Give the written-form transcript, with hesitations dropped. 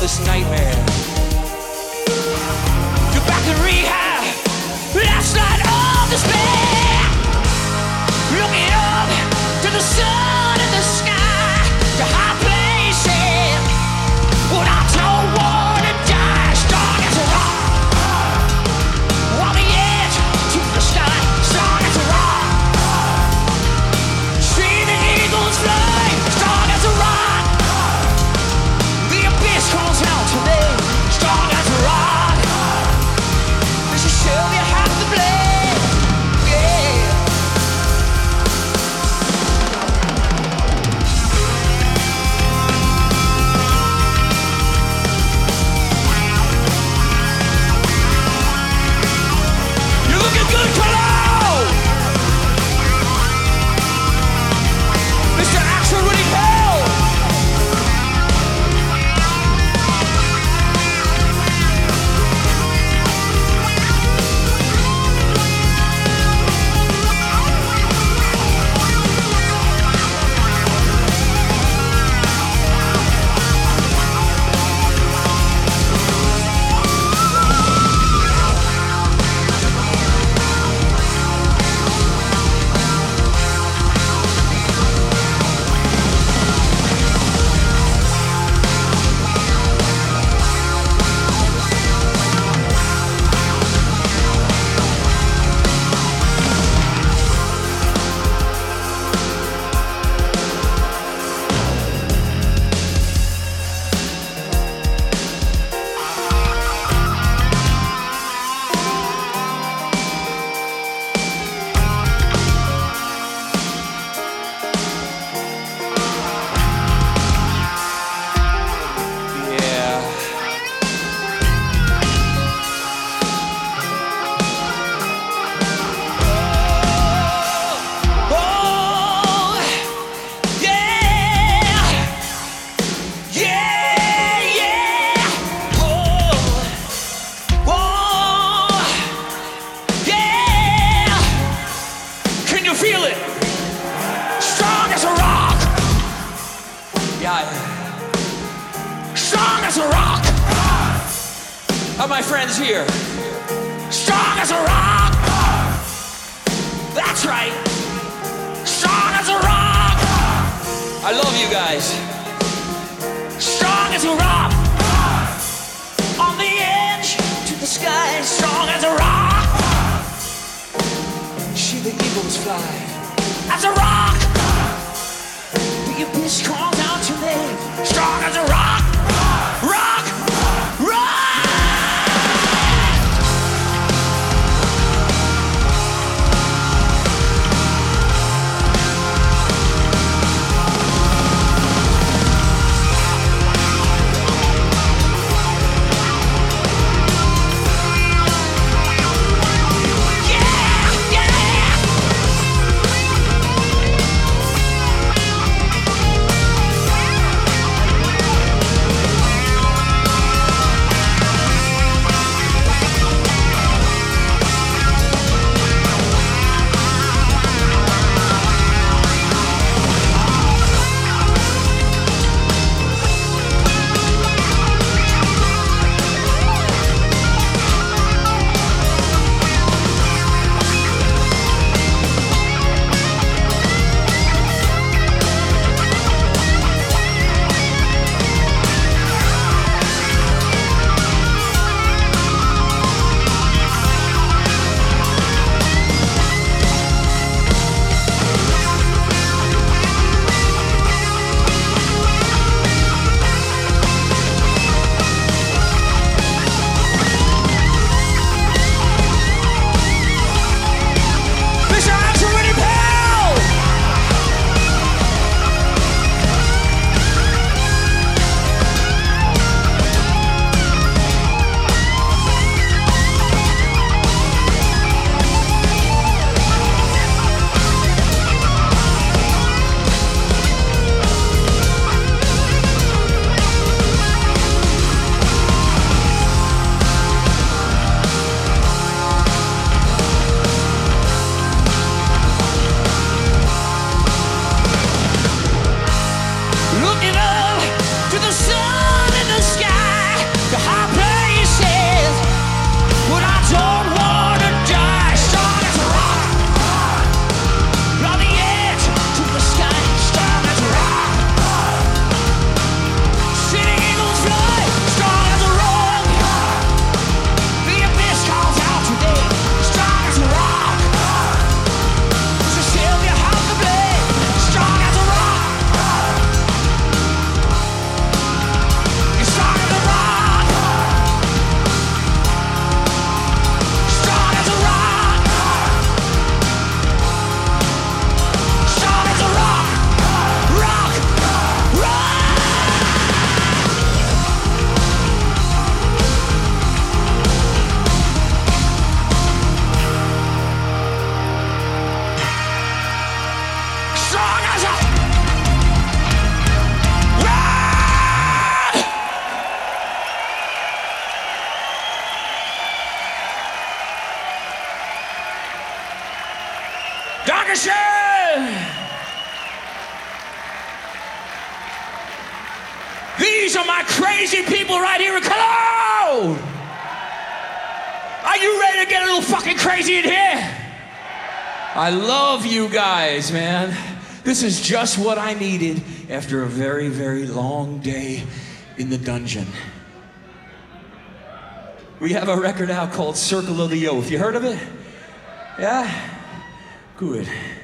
this nightmare. You're back in rehab, last night of despair. Looking up to the sun and the sky, to high places. But I don't wanna die, strong as a rock. On the edge to the sky, strong as a rock. See the eagles fly, strong as a rock. The abyss calls out to me, strong as a rock. This is show you how to play, yeah. You're looking good, Colo! Mr. Axel Rudy Hell! Strong as a rock. Are my friends here? Strong as a rock. That's right. Strong as a rock. I love you guys. Strong as a rock. On the edge to the sky. Strong as a rock. See the eagles fly. As a rock. The abyss calls out to me. Strong as a rock. Rock! Rock! Dankeschön! These are my crazy people right here in Cologne! Are you ready to get a little fucking crazy in here? I love you guys, man. This is just what I needed after a very, very long day in the dungeon. We have a record out called Circle of the Oath. You heard of it? Yeah? Good.